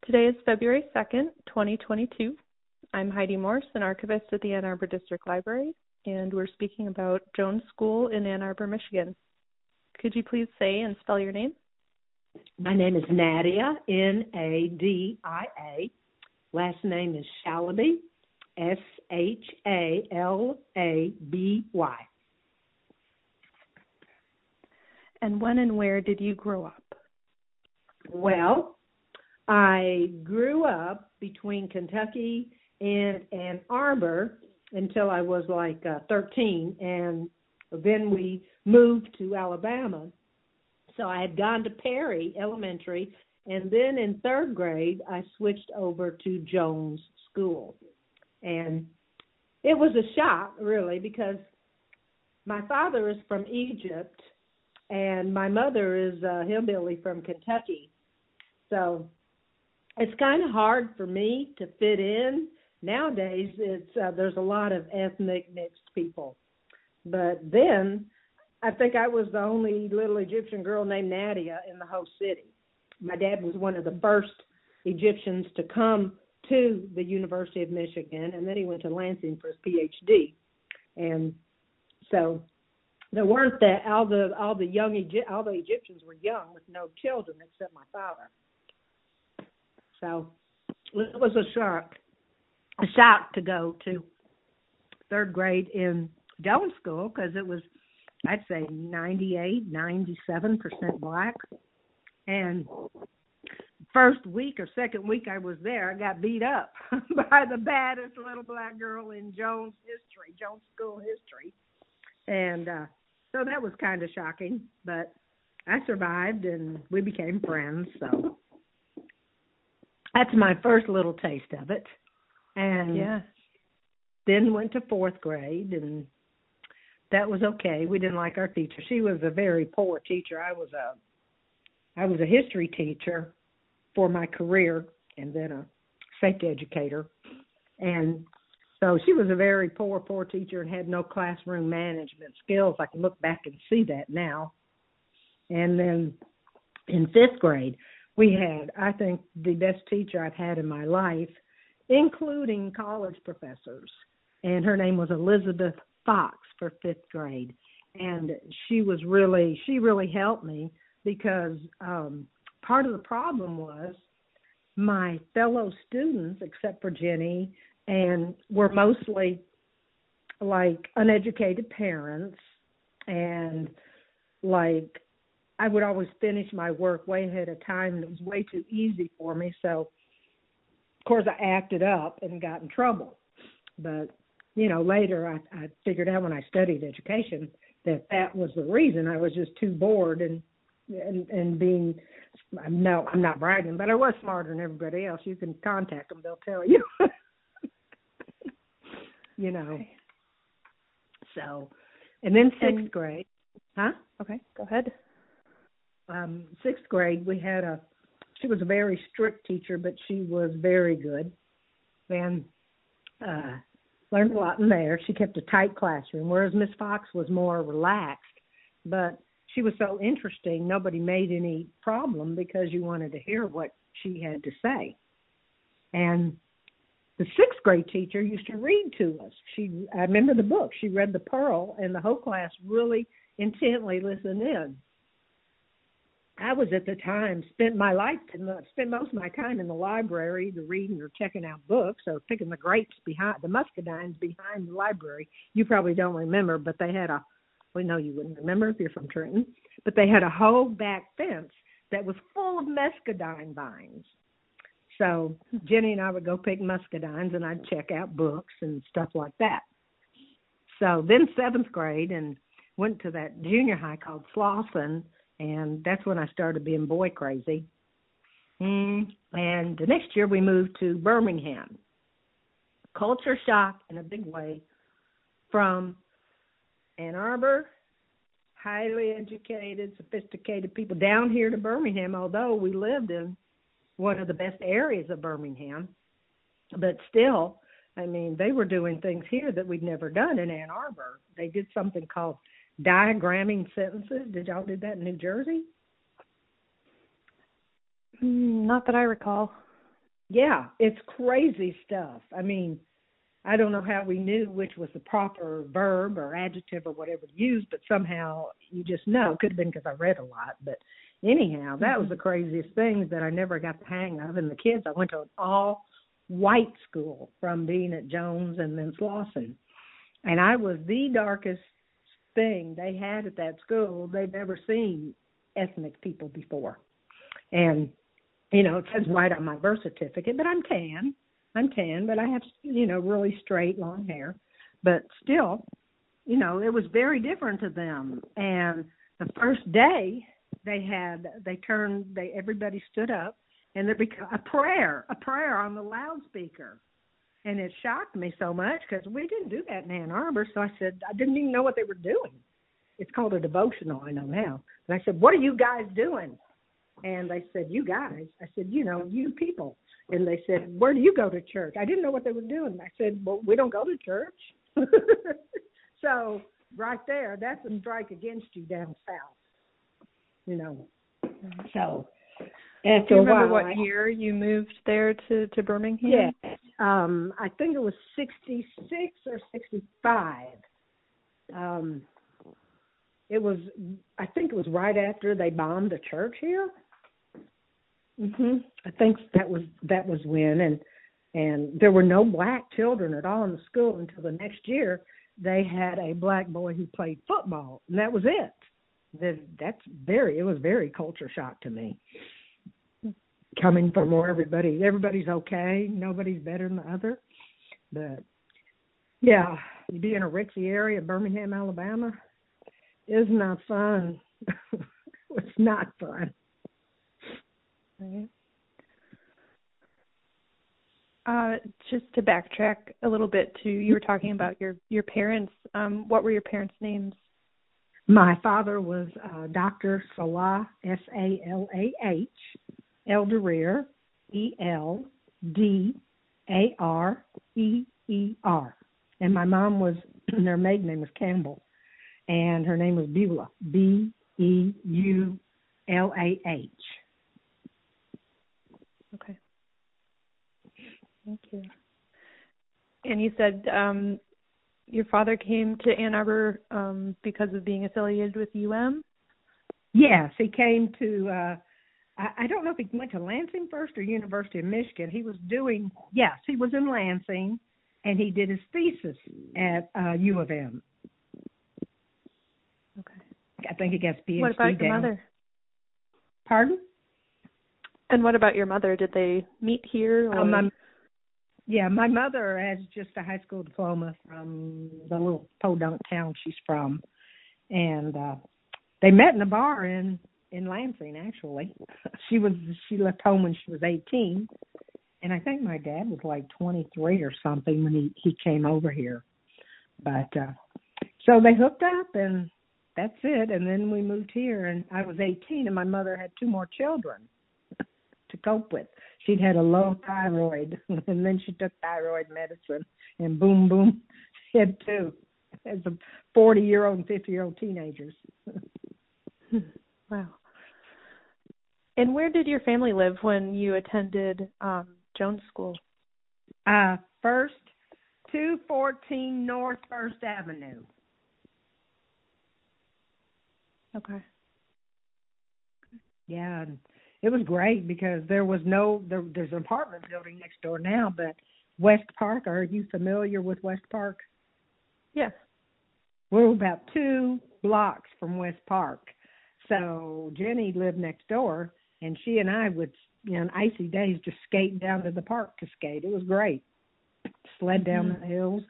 Today is February 2nd, 2022. I'm Heidi Morse, an archivist at the Ann Arbor District Library, and we're speaking about Jones School in Ann Arbor, Michigan. Could you please say and spell your name? My name is Nadia, Nadia. Last name is Shalaby, Shalaby. And when and where did you grow up? Well, I grew up between Kentucky and Ann Arbor until I was 13, and then we moved to Alabama. So I had gone to Perry Elementary, and then in third grade, I switched over to Jones School. And it was a shock, really, because my father is from Egypt, and my mother is a hillbilly from Kentucky. So it's kind of hard for me to fit in. Nowadays, there's a lot of ethnic mixed people. But then, I think I was the only little Egyptian girl named Nadia in the whole city. My dad was one of the first Egyptians to come to the University of Michigan, and then he went to Lansing for his PhD. And so there weren't all the Egyptians were young with no children except my father. So it was a shock to go to third grade in Jones School because it was, I'd say, 97% black. And first week or second week I was there, I got beat up by the baddest little black girl in Jones School history. And so that was kind of shocking, but I survived and we became friends, so that's my first little taste of it. And then went to fourth grade, and that was okay. We didn't like our teacher. She was a very poor teacher. I was a history teacher for my career and then a safety educator. And so she was a very poor teacher and had no classroom management skills. I can look back and see that now. And then in fifth grade, we had, I think, the best teacher I've had in my life, including college professors. And her name was Elizabeth Fox for fifth grade. And she really helped me because part of the problem was my fellow students, except for Jenny, and were mostly uneducated parents, and I would always finish my work way ahead of time, and it was way too easy for me. So, of course, I acted up and got in trouble. But, later I figured out when I studied education that was the reason. I was just too bored and being, no, I'm not bragging, but I was smarter than everybody else. You can contact them. They'll tell you. So, and then sixth grade. Huh? Okay, go ahead. Sixth grade, she was a very strict teacher, but she was very good. And learned a lot in there. She kept a tight classroom, whereas Miss Fox was more relaxed. But she was so interesting, nobody made any problem because you wanted to hear what she had to say. And the sixth grade teacher used to read to us. I remember the book. She read The Pearl, and the whole class really intently listened in. I was at the time spent most of my time in the library, either reading or checking out books or picking the grapes behind the muscadines behind the library. You probably don't remember, but they had no, you wouldn't remember if you're from Trenton, but they had a whole back fence that was full of muscadine vines. So Jenny and I would go pick muscadines, and I'd check out books and stuff like that. So then seventh grade, and went to that junior high called Slauson, and that's when I started being boy crazy. And the next year we moved to Birmingham. Culture shock in a big way from Ann Arbor, highly educated, sophisticated people down here to Birmingham, although we lived in one of the best areas of Birmingham. But still, they were doing things here that we'd never done in Ann Arbor. They did something called diagramming sentences. Did y'all do that in New Jersey? Not that I recall. Yeah, it's crazy stuff. I mean, I don't know how we knew which was the proper verb or adjective or whatever to use, but somehow you just know. It could have been because I read a lot, but anyhow, that was the craziest thing that I never got the hang of. And the kids, I went to an all-white school from being at Jones and then Slauson, and I was the darkest thing they had at that school. They'd never seen ethnic people before, and you know, it says white on my birth certificate, but I'm tan. I'm tan, but I have, you know, really straight, long hair. But still, you know, it was very different to them. And the first day everybody stood up, and there became a prayer on the loudspeaker. And it shocked me so much because we didn't do that in Ann Arbor. So I said, I didn't even know what they were doing. It's called a devotional, I know now. And I said, what are you guys doing? And they said, you guys. I said, you know, you people. And they said, where do you go to church? I didn't know what they were doing. I said, well, we don't go to church. So right there, that's a strike against you down south, you know. So after do you remember a while, what year you moved there to Birmingham? Yeah, I think it was 66 or 65. I think it was right after they bombed the church here. I think that was when, and there were no black children at all in the school until the next year. They had a black boy who played football, and that was it. It was very culture shock to me. Coming from where everybody's okay, nobody's better than the other. But yeah, you be in a ritzy area, Birmingham, Alabama, is not fun. It's not fun. Right. Just to backtrack a little bit to, you were talking about your parents. What were your parents' names? My father was Dr. Salah, Salah, Eldereer, Eldareer. And my mom was, their maiden name was Campbell, and her name was Beulah, Beulah. Okay. Thank you. And you said your father came to Ann Arbor because of being affiliated with UM? Yes, he came to, I don't know if he went to Lansing first or University of Michigan. He was in Lansing, and he did his thesis at U of M. Okay. I think he got his PhD. What about your mother? Pardon? And what about your mother? Did they meet here? Or? My mother has just a high school diploma from the little podunk town she's from. And they met in a bar in Lansing, actually. She left home when she was 18. And I think my dad was like 23 or something when he came over here. But so they hooked up, and that's it. And then we moved here, and I was 18, and my mother had 2 more children to cope with. She'd had a low thyroid, and then she took thyroid medicine, and boom, boom, she had 2. As a 40-year-old and 50-year-old teenagers. Wow. And where did your family live when you attended Jones School? First, 214 North First Avenue. Okay. Yeah, it was great because there's an apartment building next door now, but West Park, are you familiar with West Park? Yes. We're about 2 blocks from West Park. So Jenny lived next door, and she and I would, on icy days, just skate down to the park to skate. It was great. Sled down the hills.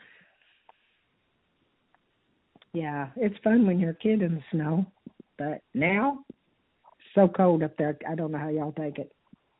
Yeah, it's fun when you're a kid in the snow. But now, so cold up there. I don't know how y'all take it.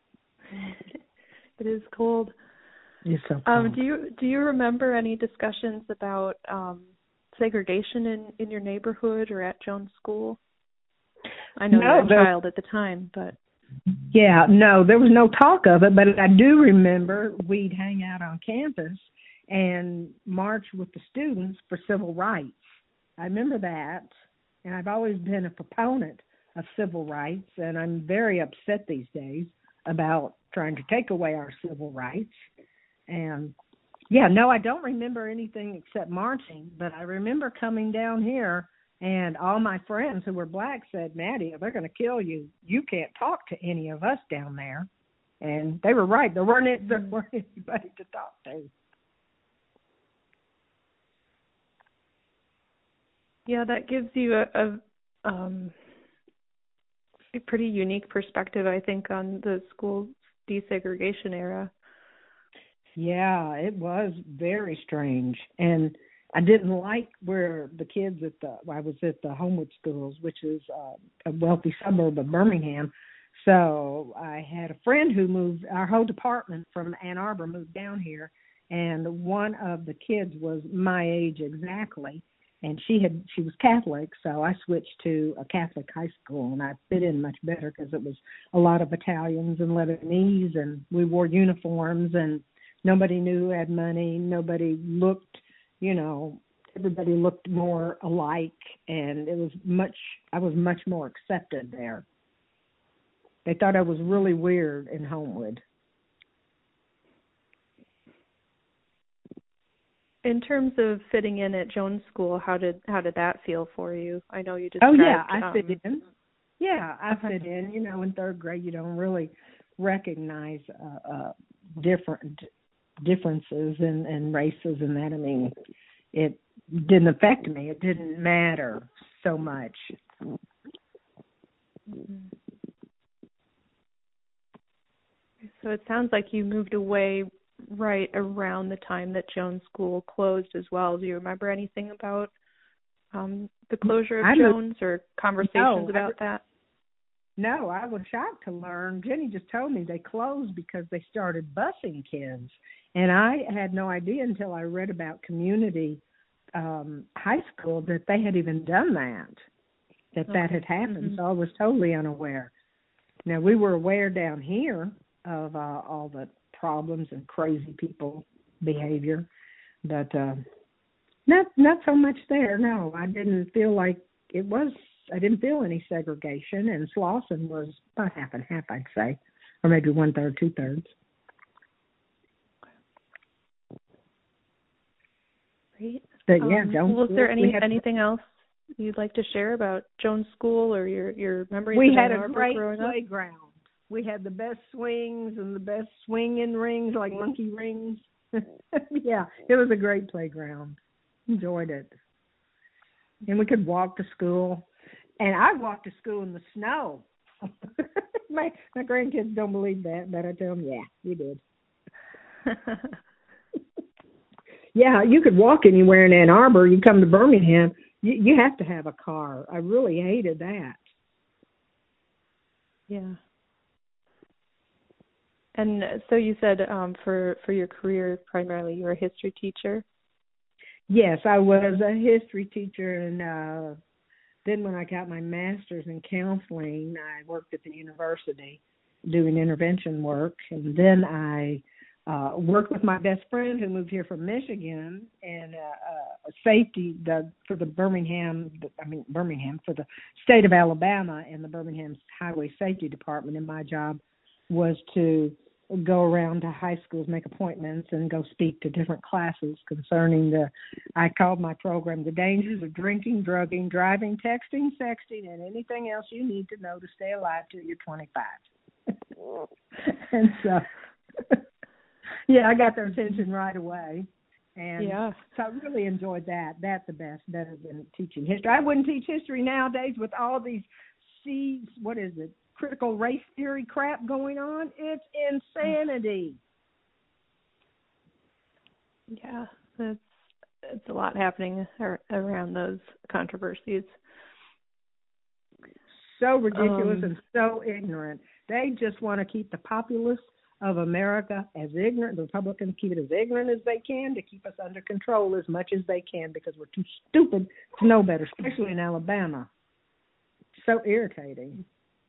It is cold. It's so cold. Do you remember any discussions about segregation in your neighborhood or at Jones School? I know you were a child at the time, but... Yeah, no, there was no talk of it, but I do remember we'd hang out on campus and march with the students for civil rights. I remember that, and I've always been a proponent of civil rights, and I'm very upset these days about trying to take away our civil rights. And yeah, no, I don't remember anything except marching, but I remember coming down here and all my friends who were black said, Maddie, they're going to kill you. You can't talk to any of us down there. And they were right. There weren't anybody to talk to. Yeah, that gives you a pretty unique perspective, I think, on the school desegregation era. Yeah, it was very strange. And I didn't like where the kids I was at the Homewood Schools, which is a wealthy suburb of Birmingham. So I had a friend who moved, our whole department from Ann Arbor moved down here, and one of the kids was my age exactly, and she was Catholic, so I switched to a Catholic high school, and I fit in much better because it was a lot of Italians and Lebanese, and we wore uniforms, and nobody knew who had money, nobody looked, everybody looked more alike, and I was much more accepted there. They thought I was really weird in Homewood. In terms of fitting in at Jones School, how did that feel for you? I know you described. Oh yeah, I fit in. Yeah, I fit in. In third grade, you don't really recognize differences and races and that. I mean, it didn't affect me. It didn't matter so much. Mm-hmm. So it sounds like you moved away right around the time that Jones School closed as well. Do you remember anything about the closure of Jones or conversations about that? No, I was shocked to learn. Jenny just told me they closed because they started busing kids. And I had no idea until I read about community high school that they had even done that had happened. Mm-hmm. So I was totally unaware. Now, we were aware down here of all the problems and crazy people behavior, but not so much there. No, I didn't feel like it was. I didn't feel any segregation, and Slauson was about half and half, I'd say, or maybe 1/3, 2/3. Great. But yeah, Jones. Was there anything else you'd like to share about Jones School or your memories of Ann Arbor growing up? We had a great playground. We had the best swings and the best swinging rings, like monkey rings. Yeah, it was a great playground. Enjoyed it. And we could walk to school. And I walked to school in the snow. my grandkids don't believe that, but I tell them, yeah, we did. Yeah, you could walk anywhere in Ann Arbor. You come to Birmingham, you have to have a car. I really hated that. Yeah. And so you said for your career, primarily you were a history teacher? Yes, I was a history teacher, and then when I got my master's in counseling, I worked at the university doing intervention work, and then I worked with my best friend who moved here from Michigan, and safety for the Birmingham, for the state of Alabama and the Birmingham Highway Safety Department, and my job was to go around to high schools, make appointments, and go speak to different classes concerning I called my program The Dangers of Drinking, Drugging, Driving, Texting, Sexting, and Anything Else You Need to Know to Stay Alive Till You're 25. And so, yeah, I got their attention right away. And so I really enjoyed that. That's the best, better than teaching history. I wouldn't teach history nowadays with all these critical race theory crap going on. It's insanity. Yeah, it's a lot happening around those controversies. So ridiculous and so ignorant. They just want to keep the populace of America as ignorant. The Republicans keep it as ignorant as they can to keep us under control as much as they can because we're too stupid to know better, especially in Alabama. So irritating.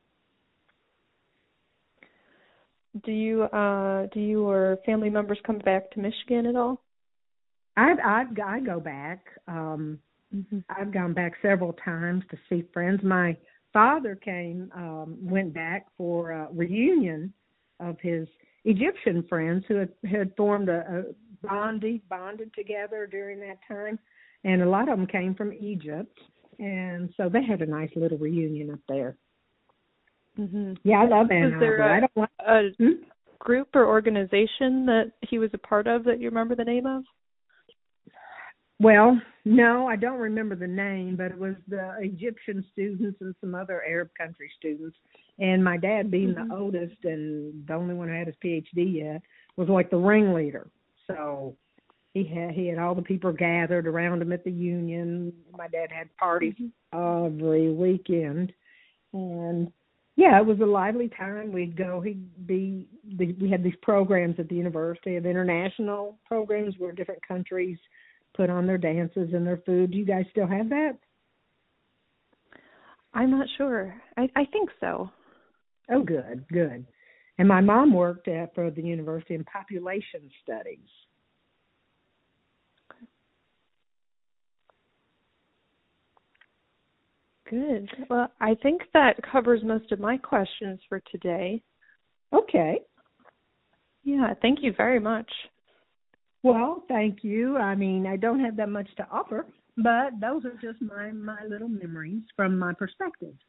Do you or family members come back to Michigan at all? I go back. I've gone back several times to see friends. My father went back for a reunion of his Egyptian friends who had formed a bonded together during that time, and a lot of them came from Egypt, and so they had a nice little reunion up there. Mm-hmm. Yeah, I love Ann Was there Arbor. a group or organization that he was a part of that you remember the name of? Well, no, I don't remember the name, but it was the Egyptian students and some other Arab country students. And my dad, being the oldest and the only one who had his PhD yet, was like the ringleader. So he had all the people gathered around him at the union. My dad had parties every weekend, and yeah, it was a lively time. We'd go. We had these programs at the university of international programs where different countries put on their dances and their food. Do you guys still have that? I'm not sure. I think so. Oh, good. And my mom worked for the university in population studies. Good. Well, I think that covers most of my questions for today. Okay. Yeah, thank you very much. Well, thank you. I mean, I don't have that much to offer, but those are just my little memories from my perspective.